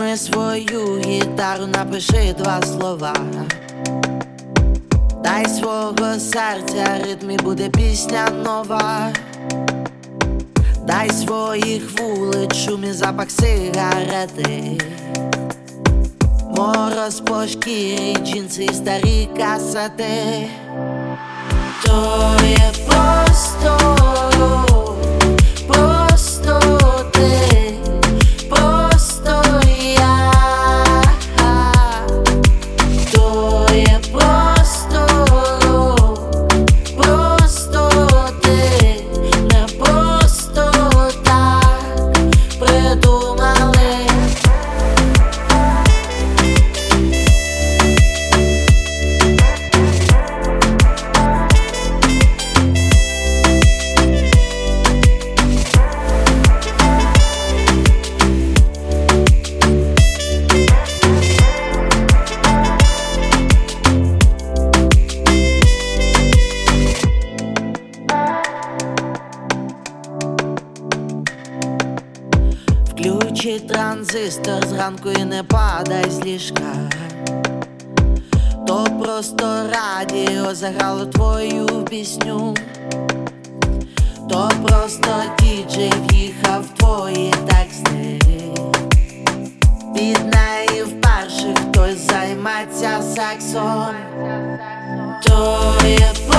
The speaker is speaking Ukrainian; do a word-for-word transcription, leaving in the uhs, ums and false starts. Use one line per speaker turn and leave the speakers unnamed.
Візьми свою гітару, напиши два слова. Дай свого серця ритм і буде пісня нова. Дай своїх вулиць шум і запах сигарети, мороз по шкірі, джинси і старі касети. То є просто, просто ти, просто я. То є просто, просто ти, не просто так придумали. Включи транзистор зранку і не падай з ліжка. То просто радіо заграло твою пісню. То просто діджей в'їхав в твої тексти. Під неї вперше хтось займеться сексом. То є